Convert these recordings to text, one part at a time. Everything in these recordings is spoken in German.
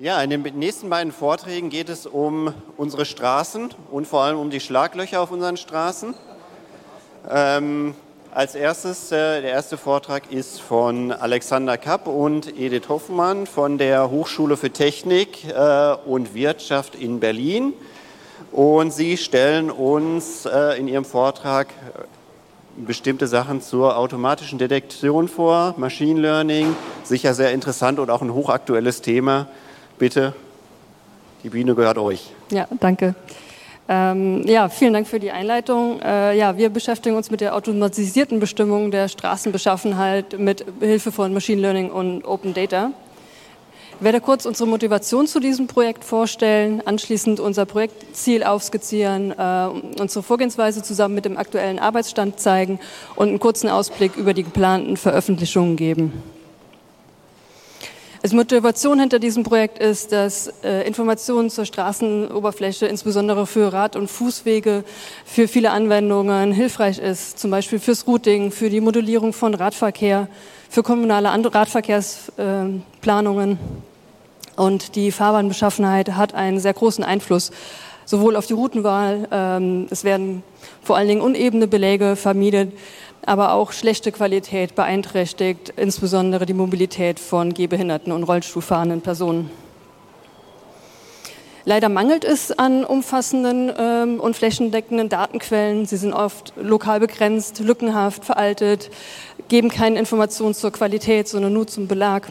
Ja, in den nächsten beiden Vorträgen geht es um unsere Straßen und vor allem um die Schlaglöcher auf unseren Straßen. Als erstes, der erste Vortrag ist von Alexander Kapp und Edith Hoffmann von der Hochschule für Technik und Wirtschaft in Berlin. Und sie stellen uns in ihrem Vortrag bestimmte Sachen zur automatischen Detektion vor, Machine Learning, sicher sehr interessant und auch ein hochaktuelles Thema. Bitte, die Bühne gehört euch. Ja, danke. Vielen Dank für die Einleitung. Wir beschäftigen uns mit der automatisierten Bestimmung der Straßenbeschaffenheit mit Hilfe von Machine Learning und Open Data. Ich werde kurz unsere Motivation zu diesem Projekt vorstellen, anschließend unser Projektziel aufskizzieren, unsere Vorgehensweise zusammen mit dem aktuellen Arbeitsstand zeigen und einen kurzen Ausblick über die geplanten Veröffentlichungen geben. Die Motivation hinter diesem Projekt ist, dass Informationen zur Straßenoberfläche, insbesondere für Rad- und Fußwege, für viele Anwendungen hilfreich ist, zum Beispiel fürs Routing, für die Modellierung von Radverkehr, für kommunale Radverkehrsplanungen. Und die Fahrbahnbeschaffenheit hat einen sehr großen Einfluss, sowohl auf die Routenwahl, es werden vor allen Dingen unebene Beläge vermieden, aber auch schlechte Qualität beeinträchtigt, insbesondere die Mobilität von gehbehinderten und Rollstuhlfahrenden Personen. Leider mangelt es an umfassenden und flächendeckenden Datenquellen. Sie sind oft lokal begrenzt, lückenhaft, veraltet, geben keine Informationen zur Qualität, sondern nur zum Belag.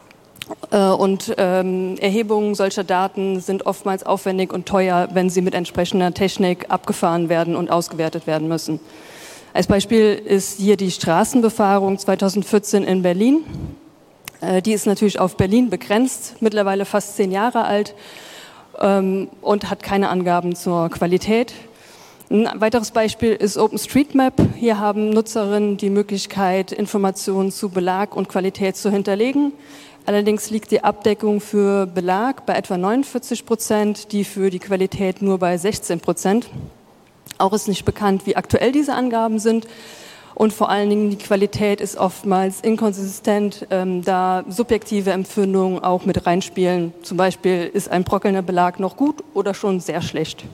Erhebungen solcher Daten sind oftmals aufwendig und teuer, wenn sie mit entsprechender Technik abgefahren werden und ausgewertet werden müssen. Als Beispiel ist hier die Straßenbefahrung 2014 in Berlin. Die ist natürlich auf Berlin begrenzt, mittlerweile fast 10 Jahre alt und hat keine Angaben zur Qualität. Ein weiteres Beispiel ist OpenStreetMap. Hier haben Nutzerinnen die Möglichkeit, Informationen zu Belag und Qualität zu hinterlegen. Allerdings liegt die Abdeckung für Belag bei etwa 49%, die für die Qualität nur bei 16%. Auch ist nicht bekannt, wie aktuell diese Angaben sind und vor allen Dingen die Qualität ist oftmals inkonsistent, da subjektive Empfindungen auch mit reinspielen. Zum Beispiel ist ein bröckelnder Belag noch gut oder schon sehr schlecht.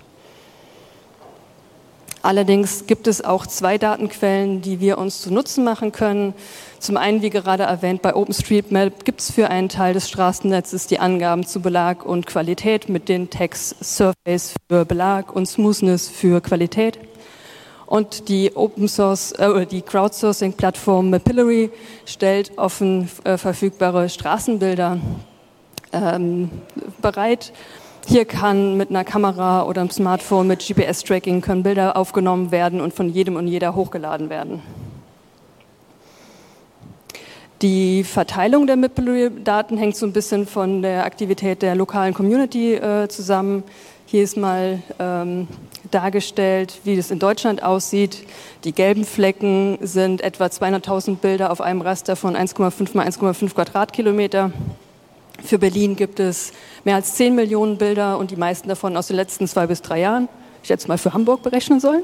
Allerdings gibt es auch 2 Datenquellen, die wir uns zu Nutzen machen können. Zum einen, wie gerade erwähnt, bei OpenStreetMap gibt es für einen Teil des Straßennetzes die Angaben zu Belag und Qualität mit den Tags Surface für Belag und Smoothness für Qualität. Und die die Crowdsourcing-Plattform Mapillary stellt offen verfügbare Straßenbilder bereit. Hier kann mit einer Kamera oder einem Smartphone mit GPS-Tracking können Bilder aufgenommen werden und von jedem und jeder hochgeladen werden. Die Verteilung der Mapillary-Daten hängt so ein bisschen von der Aktivität der lokalen Community zusammen. Hier ist mal dargestellt, wie es in Deutschland aussieht. Die gelben Flecken sind etwa 200.000 Bilder auf einem Raster von 1,5 mal 1,5 Quadratkilometer. Für Berlin gibt es mehr als 10 Millionen Bilder und die meisten davon aus den letzten 2 bis 3 Jahren. Ich hätte es mal für Hamburg berechnen sollen.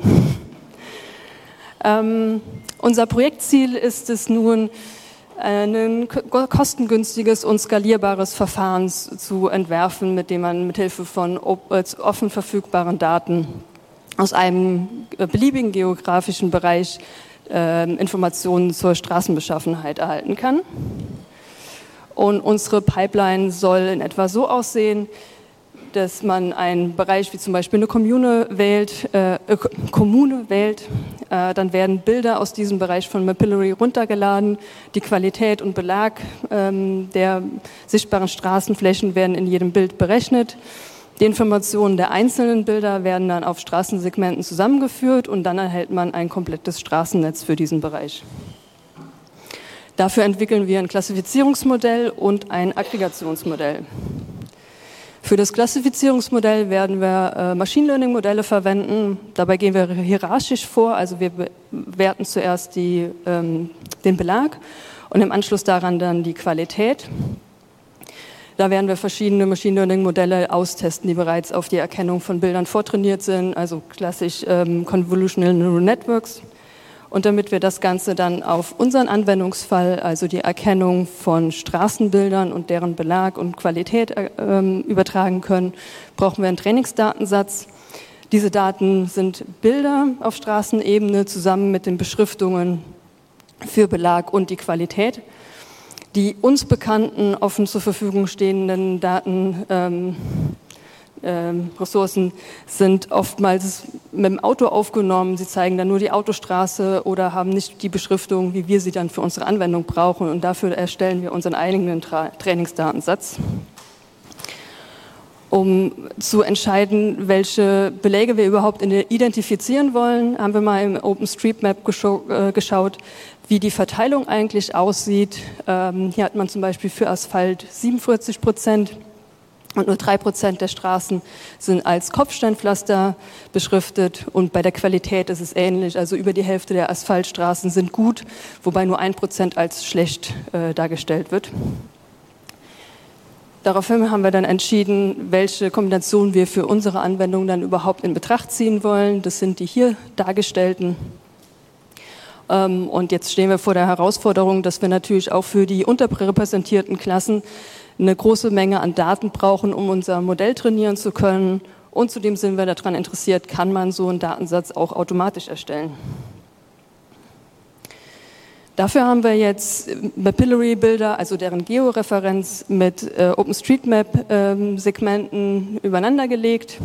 Unser Projektziel ist es nun, ein kostengünstiges und skalierbares Verfahren zu entwerfen, mit dem man mithilfe von offen verfügbaren Daten aus einem beliebigen geografischen Bereich Informationen zur Straßenbeschaffenheit erhalten kann. Und unsere Pipeline soll in etwa so aussehen, dass man einen Bereich wie zum Beispiel eine Kommune wählt, dann werden Bilder aus diesem Bereich von Mapillary runtergeladen. Die Qualität und Belag der sichtbaren Straßenflächen werden in jedem Bild berechnet. Die Informationen der einzelnen Bilder werden dann auf Straßensegmenten zusammengeführt und dann erhält man ein komplettes Straßennetz für diesen Bereich. Dafür entwickeln wir ein Klassifizierungsmodell und ein Aggregationsmodell. Für das Klassifizierungsmodell werden wir Machine Learning Modelle verwenden. Dabei gehen wir hierarchisch vor, also wir bewerten zuerst den Belag und im Anschluss daran dann die Qualität. Da werden wir verschiedene Machine Learning Modelle austesten, die bereits auf die Erkennung von Bildern vortrainiert sind, also klassisch Convolutional Neural Networks. Und damit wir das Ganze dann auf unseren Anwendungsfall, also die Erkennung von Straßenbildern und deren Belag und Qualität übertragen können, brauchen wir einen Trainingsdatensatz. Diese Daten sind Bilder auf Straßenebene zusammen mit den Beschriftungen für Belag und die Qualität. Die uns bekannten, offen zur Verfügung stehenden Ressourcen sind oftmals mit dem Auto aufgenommen. Sie zeigen dann nur die Autostraße oder haben nicht die Beschriftung, wie wir sie dann für unsere Anwendung brauchen. Und dafür erstellen wir unseren eigenen Trainingsdatensatz. Um zu entscheiden, welche Beläge wir überhaupt identifizieren wollen, haben wir mal im OpenStreetMap geschaut, wie die Verteilung eigentlich aussieht. Hier hat man zum Beispiel für Asphalt 47% und nur 3% der Straßen sind als Kopfsteinpflaster beschriftet. Und bei der Qualität ist es ähnlich. Also über die Hälfte der Asphaltstraßen sind gut, wobei nur 1% als schlecht dargestellt wird. Daraufhin haben wir dann entschieden, welche Kombination wir für unsere Anwendung dann überhaupt in Betracht ziehen wollen. Das sind die hier dargestellten. Und jetzt stehen wir vor der Herausforderung, dass wir natürlich auch für die unterrepräsentierten Klassen eine große Menge an Daten brauchen, um unser Modell trainieren zu können. Und zudem sind wir daran interessiert, kann man so einen Datensatz auch automatisch erstellen. Dafür haben wir jetzt Mapillary-Bilder, also deren Georeferenz mit OpenStreetMap-Segmenten übereinandergelegt,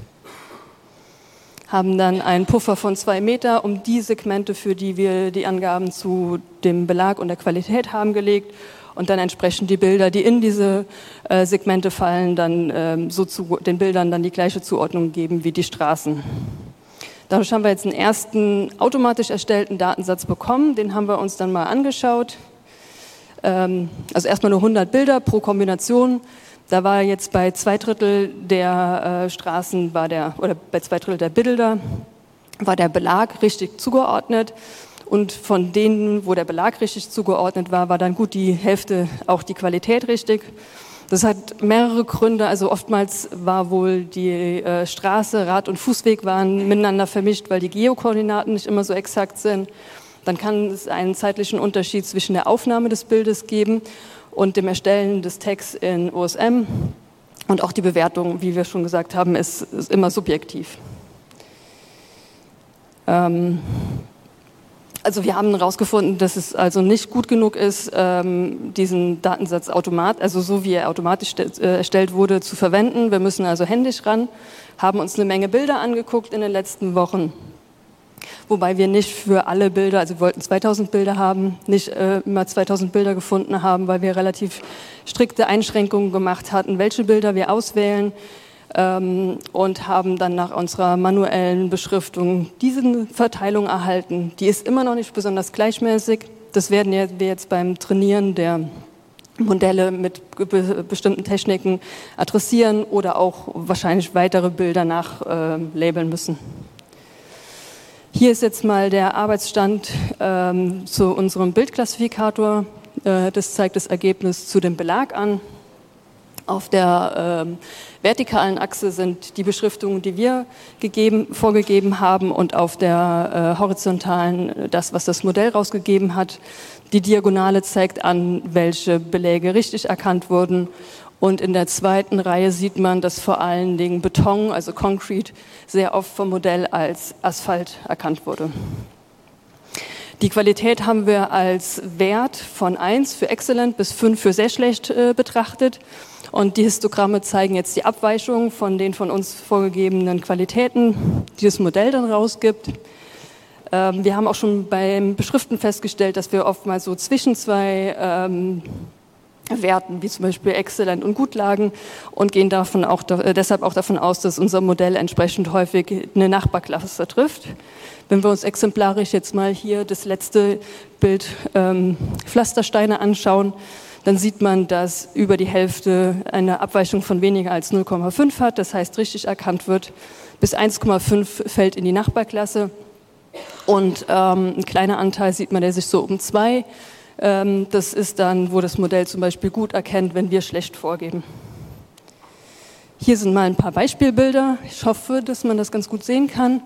haben dann einen Puffer von 2 Meter um die Segmente, für die wir die Angaben zu dem Belag und der Qualität haben, gelegt und dann entsprechend die Bilder, die in diese Segmente fallen, dann so zu den Bildern dann die gleiche Zuordnung geben wie die Straßen. Dadurch haben wir jetzt einen ersten automatisch erstellten Datensatz bekommen, den haben wir uns dann mal angeschaut. Also erstmal nur 100 Bilder pro Kombination. Da war jetzt bei 2/3 der Straßen, oder bei 2/3 der Bilder, war der Belag richtig zugeordnet. Und von denen, wo der Belag richtig zugeordnet war, war dann gut die Hälfte auch die Qualität richtig. Das hat mehrere Gründe, also oftmals war wohl die Straße, Rad- und Fußweg waren miteinander vermischt, weil die Geokoordinaten nicht immer so exakt sind. Dann kann es einen zeitlichen Unterschied zwischen der Aufnahme des Bildes geben und dem Erstellen des Tags in OSM. Und auch die Bewertung, wie wir schon gesagt haben, ist immer subjektiv. Also wir haben herausgefunden, dass es also nicht gut genug ist, diesen Datensatz also so wie er automatisch erstellt wurde, zu verwenden. Wir müssen also händisch ran, haben uns eine Menge Bilder angeguckt in den letzten Wochen, wobei wir nicht für alle Bilder, also wir wollten 2000 Bilder haben, nicht immer 2000 Bilder gefunden haben, weil wir relativ strikte Einschränkungen gemacht hatten, welche Bilder wir auswählen. Und haben dann nach unserer manuellen Beschriftung diese Verteilung erhalten. Die ist immer noch nicht besonders gleichmäßig. Das werden wir jetzt beim Trainieren der Modelle mit bestimmten Techniken adressieren oder auch wahrscheinlich weitere Bilder nachlabeln müssen. Hier ist jetzt mal der Arbeitsstand zu unserem Bildklassifikator. Das zeigt das Ergebnis zu dem Belag an. Auf der vertikalen Achse sind die Beschriftungen, die wir vorgegeben haben, und auf der horizontalen das, was das Modell rausgegeben hat. Die Diagonale zeigt an, welche Beläge richtig erkannt wurden. Und in der zweiten Reihe sieht man, dass vor allen Dingen Beton, also Concrete, sehr oft vom Modell als Asphalt erkannt wurde. Die Qualität haben wir als Wert von 1 für exzellent bis 5 für sehr schlecht betrachtet. Und die Histogramme zeigen jetzt die Abweichung von den von uns vorgegebenen Qualitäten, die das Modell dann rausgibt. Wir haben auch schon beim Beschriften festgestellt, dass wir oftmals so zwischen zwei Werten, wie zum Beispiel exzellent und gut lagen, und gehen deshalb auch davon aus, dass unser Modell entsprechend häufig eine Nachbarklasse trifft. Wenn wir uns exemplarisch jetzt mal hier das letzte Bild Pflastersteine anschauen, dann sieht man, dass über die Hälfte eine Abweichung von weniger als 0,5 hat, das heißt richtig erkannt wird. Bis 1,5 fällt in die Nachbarklasse und ein kleiner Anteil sieht man, der sich so um 2. Das ist dann, wo das Modell zum Beispiel gut erkennt, wenn wir schlecht vorgeben. Hier sind mal ein paar Beispielbilder. Ich hoffe, dass man das ganz gut sehen kann.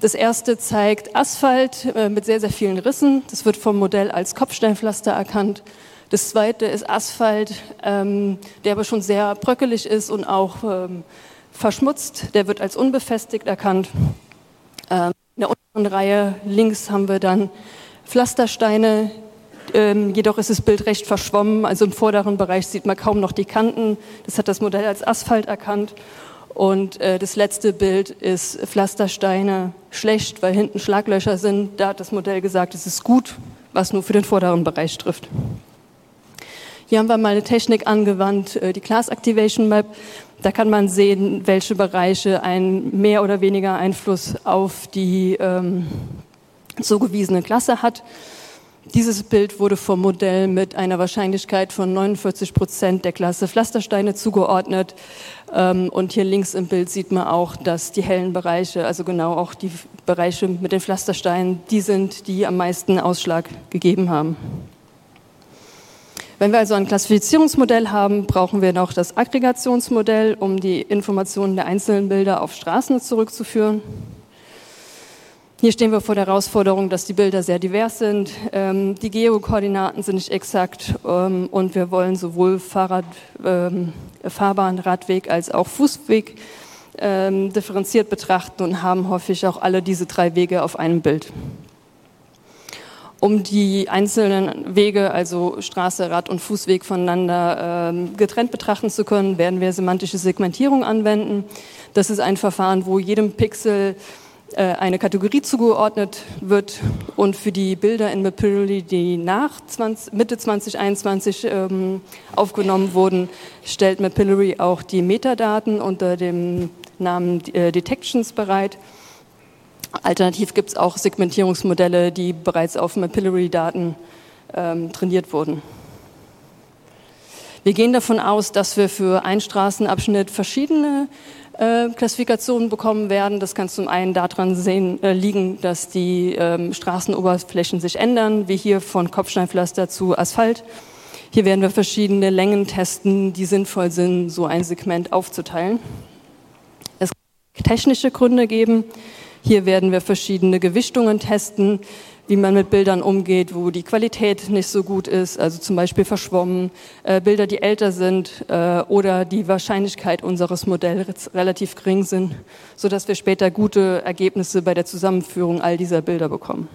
Das erste zeigt Asphalt mit sehr, sehr vielen Rissen. Das wird vom Modell als Kopfsteinpflaster erkannt. Das zweite ist Asphalt, der aber schon sehr bröckelig ist und auch verschmutzt. Der wird als unbefestigt erkannt. In der unteren Reihe links haben wir dann Pflastersteine. Jedoch ist das Bild recht verschwommen. Also im vorderen Bereich sieht man kaum noch die Kanten. Das hat das Modell als Asphalt erkannt. Und das letzte Bild ist Pflastersteine schlecht, weil hinten Schlaglöcher sind. Da hat das Modell gesagt, es ist gut, was nur für den vorderen Bereich trifft. Hier haben wir mal eine Technik angewandt, die Class Activation Map. Da kann man sehen, welche Bereiche einen mehr oder weniger Einfluss auf die zugewiesene Klasse hat. Dieses Bild wurde vom Modell mit einer Wahrscheinlichkeit von 49% der Klasse Pflastersteine zugeordnet. Und hier links im Bild sieht man auch, dass die hellen Bereiche, also genau auch die Bereiche mit den Pflastersteinen, die sind, die am meisten Ausschlag gegeben haben. Wenn wir also ein Klassifizierungsmodell haben, brauchen wir noch das Aggregationsmodell, um die Informationen der einzelnen Bilder auf Straßen zurückzuführen. Hier stehen wir vor der Herausforderung, dass die Bilder sehr divers sind. Die Geokoordinaten sind nicht exakt und wir wollen sowohl Fahrbahn, Radweg als auch Fußweg differenziert betrachten und haben häufig auch alle diese 3 Wege auf einem Bild. Um die einzelnen Wege, also Straße, Rad- und Fußweg voneinander getrennt betrachten zu können, werden wir semantische Segmentierung anwenden. Das ist ein Verfahren, wo jedem Pixel eine Kategorie zugeordnet wird und für die Bilder in Mapillary, die nach Mitte 2021 aufgenommen wurden, stellt Mapillary auch die Metadaten unter dem Namen Detections bereit. Alternativ gibt es auch Segmentierungsmodelle, die bereits auf Mapillary-Daten trainiert wurden. Wir gehen davon aus, dass wir für einen Straßenabschnitt verschiedene Klassifikationen bekommen werden. Das kann zum einen daran liegen, dass die Straßenoberflächen sich ändern, wie hier von Kopfsteinpflaster zu Asphalt. Hier werden wir verschiedene Längen testen, die sinnvoll sind, so ein Segment aufzuteilen. Es kann technische Gründe geben. Hier werden wir verschiedene Gewichtungen testen, wie man mit Bildern umgeht, wo die Qualität nicht so gut ist, also zum Beispiel verschwommen, Bilder, die älter sind oder die Wahrscheinlichkeit unseres Modells relativ gering sind, sodass wir später gute Ergebnisse bei der Zusammenführung all dieser Bilder bekommen.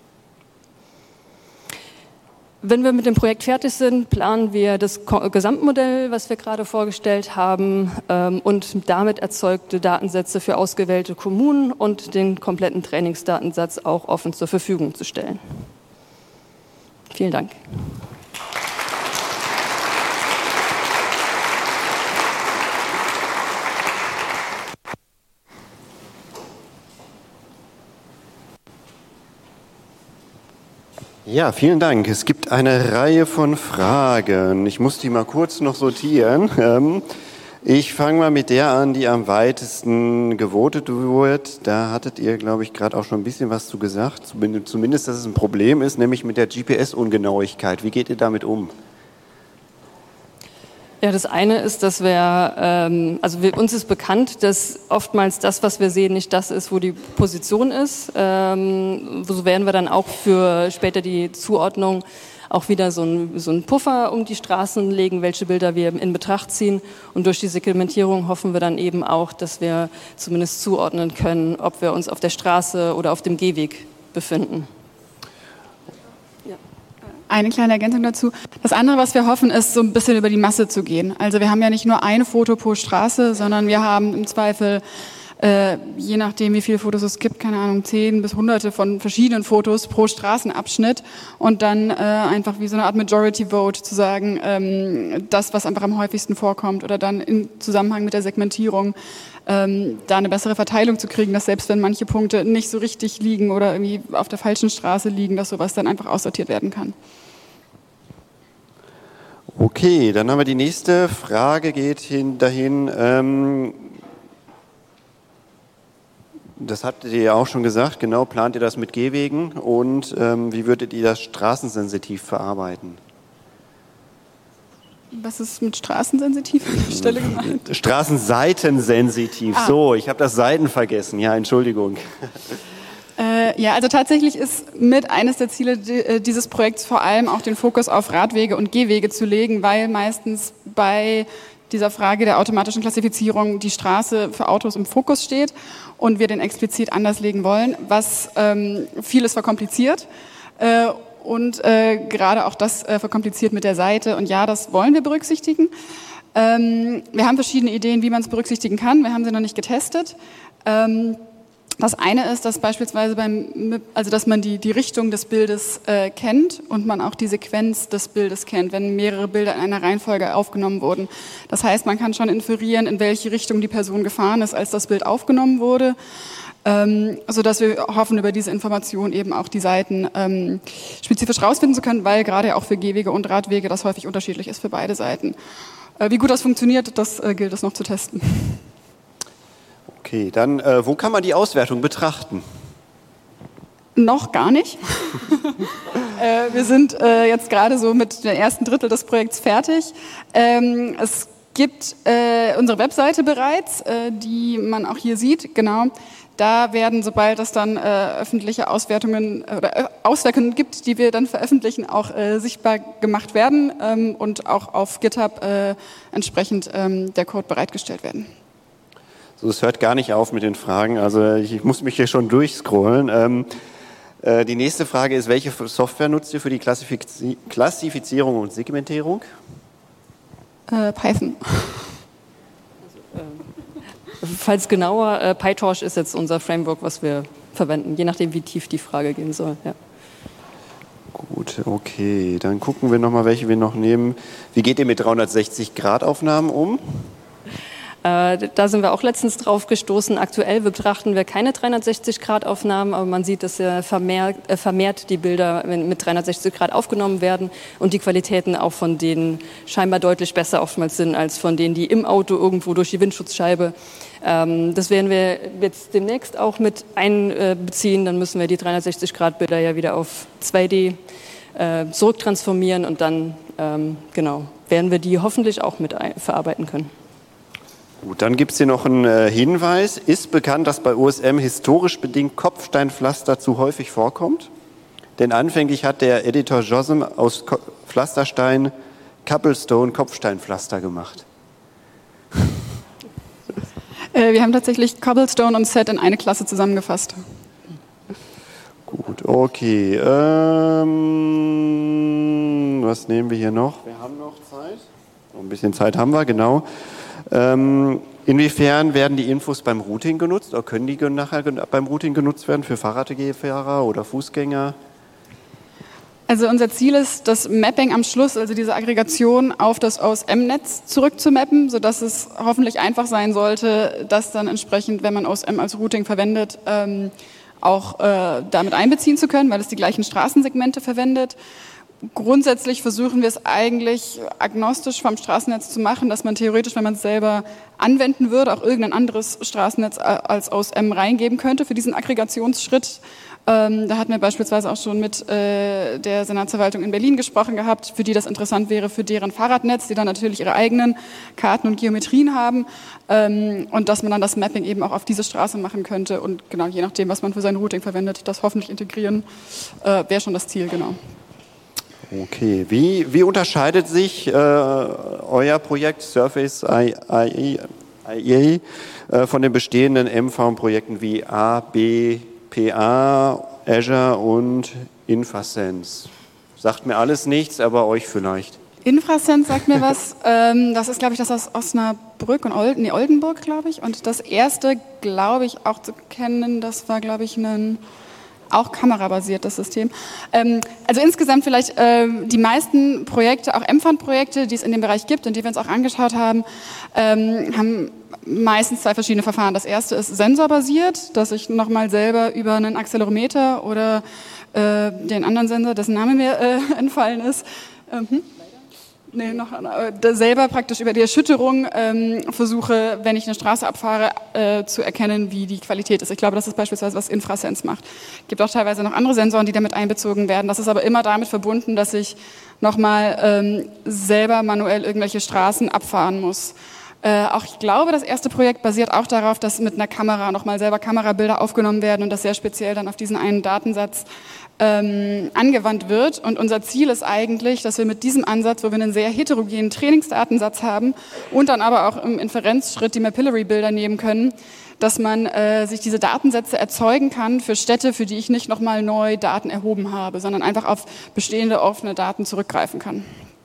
Wenn wir mit dem Projekt fertig sind, planen wir das Gesamtmodell, was wir gerade vorgestellt haben, und damit erzeugte Datensätze für ausgewählte Kommunen und den kompletten Trainingsdatensatz auch offen zur Verfügung zu stellen. Vielen Dank. Ja, vielen Dank. Es gibt eine Reihe von Fragen. Ich muss die mal kurz noch sortieren. Ich fange mal mit der an, die am weitesten gewotet wird. Da hattet ihr, glaube ich, gerade auch schon ein bisschen was zu gesagt. Zumindest, dass es ein Problem ist, nämlich mit der GPS-Ungenauigkeit. Wie geht ihr damit um? Ja, das eine ist, dass uns ist bekannt, dass oftmals das, was wir sehen, nicht das ist, wo die Position ist. So werden wir dann auch für später die Zuordnung auch wieder so einen Puffer um die Straßen legen, welche Bilder wir in Betracht ziehen. Und durch die Segmentierung hoffen wir dann eben auch, dass wir zumindest zuordnen können, ob wir uns auf der Straße oder auf dem Gehweg befinden. Eine kleine Ergänzung dazu. Das andere, was wir hoffen, ist, so ein bisschen über die Masse zu gehen. Also wir haben ja nicht nur ein Foto pro Straße, sondern wir haben im Zweifel, je nachdem, wie viele Fotos es gibt, keine Ahnung, 10 bis Hunderte von verschiedenen Fotos pro Straßenabschnitt und dann einfach wie so eine Art Majority Vote zu sagen, das, was einfach am häufigsten vorkommt oder dann im Zusammenhang mit der Segmentierung da eine bessere Verteilung zu kriegen, dass selbst wenn manche Punkte nicht so richtig liegen oder irgendwie auf der falschen Straße liegen, dass sowas dann einfach aussortiert werden kann. Okay, dann haben wir die nächste Frage, geht dahin. Das hattet ihr ja auch schon gesagt, genau, plant ihr das mit Gehwegen und wie würdet ihr das straßensensitiv verarbeiten? Was ist mit straßensensitiv an der Stelle gemeint? Straßenseitensensitiv, so, ich habe das Seiten vergessen, ja, Entschuldigung. Ja, also tatsächlich ist mit eines der Ziele dieses Projekts vor allem auch den Fokus auf Radwege und Gehwege zu legen, weil meistens bei dieser Frage der automatischen Klassifizierung die Straße für Autos im Fokus steht und wir den explizit anders legen wollen, was vieles verkompliziert und gerade auch das verkompliziert mit der Seite. Und ja, das wollen wir berücksichtigen. Wir haben verschiedene Ideen, wie man es berücksichtigen kann. Wir haben sie noch nicht getestet. Das eine ist, dass beispielsweise dass man die Richtung des Bildes kennt und man auch die Sequenz des Bildes kennt, wenn mehrere Bilder in einer Reihenfolge aufgenommen wurden. Das heißt, man kann schon inferieren, in welche Richtung die Person gefahren ist, als das Bild aufgenommen wurde, sodass wir hoffen, über diese Information eben auch die Seiten spezifisch rausfinden zu können, weil gerade auch für Gehwege und Radwege das häufig unterschiedlich ist für beide Seiten. Wie gut das funktioniert, das gilt es noch zu testen. Okay, dann wo kann man die Auswertung betrachten? Noch gar nicht. Wir sind jetzt gerade so mit dem ersten Drittel des Projekts fertig. Es gibt unsere Webseite bereits, die man auch hier sieht, genau. Da werden, sobald es dann öffentliche Auswertungen oder Auswertungen gibt, die wir dann veröffentlichen, auch sichtbar gemacht werden und auch auf GitHub entsprechend der Code bereitgestellt werden. So, es hört gar nicht auf mit den Fragen, also ich muss mich hier schon durchscrollen. Die nächste Frage ist, welche Software nutzt ihr für die Klassifizierung und Segmentierung? Python. Falls genauer, PyTorch ist jetzt unser Framework, was wir verwenden, je nachdem, wie tief die Frage gehen soll. Ja. Gut, okay, dann gucken wir nochmal, welche wir noch nehmen. Wie geht ihr mit 360-Grad-Aufnahmen um? Da sind wir auch letztens drauf gestoßen. Aktuell betrachten wir keine 360-Grad-Aufnahmen, aber man sieht, dass vermehrt die Bilder mit 360 Grad aufgenommen werden und die Qualitäten auch von denen scheinbar deutlich besser oftmals sind, als von denen, die im Auto irgendwo durch die Windschutzscheibe. Das werden wir jetzt demnächst auch mit einbeziehen. Dann müssen wir die 360-Grad-Bilder ja wieder auf 2D zurücktransformieren und dann werden wir die hoffentlich auch mit verarbeiten können. Gut, dann gibt es hier noch einen Hinweis. Ist bekannt, dass bei OSM historisch bedingt Kopfsteinpflaster zu häufig vorkommt? Denn anfänglich hat der Editor Josem aus Pflasterstein Cobblestone Kopfsteinpflaster gemacht. Wir haben tatsächlich Cobblestone und Set in eine Klasse zusammengefasst. Gut, okay. Was nehmen wir hier noch? Wir haben noch Zeit. Ein bisschen Zeit haben wir, genau. Inwiefern werden die Infos beim Routing genutzt oder können die nachher beim Routing genutzt werden für Fahrradfahrer oder Fußgänger? Also unser Ziel ist, das Mapping am Schluss, also diese Aggregation auf das OSM-Netz zurückzumappen, sodass es hoffentlich einfach sein sollte, das dann entsprechend, wenn man OSM als Routing verwendet, auch damit einbeziehen zu können, weil es die gleichen Straßensegmente verwendet. Grundsätzlich versuchen wir es eigentlich agnostisch vom Straßennetz zu machen, dass man theoretisch, wenn man es selber anwenden würde, auch irgendein anderes Straßennetz als OSM reingeben könnte für diesen Aggregationsschritt. Da hatten wir beispielsweise auch schon mit der Senatsverwaltung in Berlin gesprochen gehabt, für die das interessant wäre, für deren Fahrradnetz, die dann natürlich ihre eigenen Karten und Geometrien haben und dass man dann das Mapping eben auch auf diese Straße machen könnte und genau, je nachdem, was man für sein Routing verwendet, das hoffentlich integrieren, wäre schon das Ziel, genau. Okay, wie unterscheidet sich euer Projekt Surface IE von den bestehenden MV-Projekten wie ABPA, Azure und Infrasense? Sagt mir alles nichts, aber euch vielleicht. Infrasense sagt mir was. Das ist, glaube ich, das aus Osnabrück und Oldenburg, glaube ich. Und das erste, glaube ich, auch zu kennen, das war, glaube ich, auch kamerabasiertes System. Also insgesamt vielleicht die meisten Projekte, auch MFON-Projekte, die es in dem Bereich gibt und die wir uns auch angeschaut haben, haben meistens zwei verschiedene Verfahren. Das erste ist sensorbasiert, dass ich nochmal selber über einen Accelerometer oder den anderen Sensor, dessen Name mir entfallen ist, selber praktisch über die Erschütterung versuche, wenn ich eine Straße abfahre, zu erkennen, wie die Qualität ist. Ich glaube, das ist beispielsweise, was Infrasense macht. Es gibt auch teilweise noch andere Sensoren, die damit einbezogen werden. Das ist aber immer damit verbunden, dass ich nochmal selber manuell irgendwelche Straßen abfahren muss. Auch ich glaube, das erste Projekt basiert auch darauf, dass mit einer Kamera nochmal selber Kamerabilder aufgenommen werden und das sehr speziell dann auf diesen einen Datensatz angewandt wird. Und unser Ziel ist eigentlich, dass wir mit diesem Ansatz, wo wir einen sehr heterogenen Trainingsdatensatz haben und dann aber auch im Inferenzschritt die Mapillary-Bilder nehmen können, dass man sich diese Datensätze erzeugen kann für Städte, für die ich nicht nochmal neu Daten erhoben habe, sondern einfach auf bestehende offene Daten zurückgreifen kann.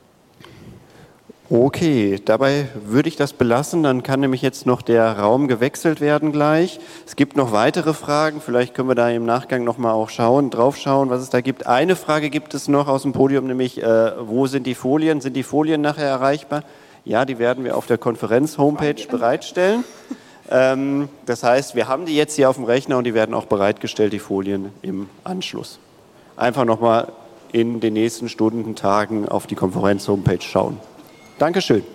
Okay, dabei würde ich das belassen, dann kann nämlich jetzt noch der Raum gewechselt werden gleich. Es gibt noch weitere Fragen, vielleicht können wir da im Nachgang nochmal auch drauf schauen, was es da gibt. Eine Frage gibt es noch aus dem Podium, nämlich wo sind die Folien? Sind die Folien nachher erreichbar? Ja, die werden wir auf der Konferenz-Homepage bereitstellen. Das heißt, wir haben die jetzt hier auf dem Rechner und die werden auch bereitgestellt, die Folien im Anschluss. Einfach nochmal in den nächsten Stunden, Tagen auf die Konferenz-Homepage schauen. Dankeschön.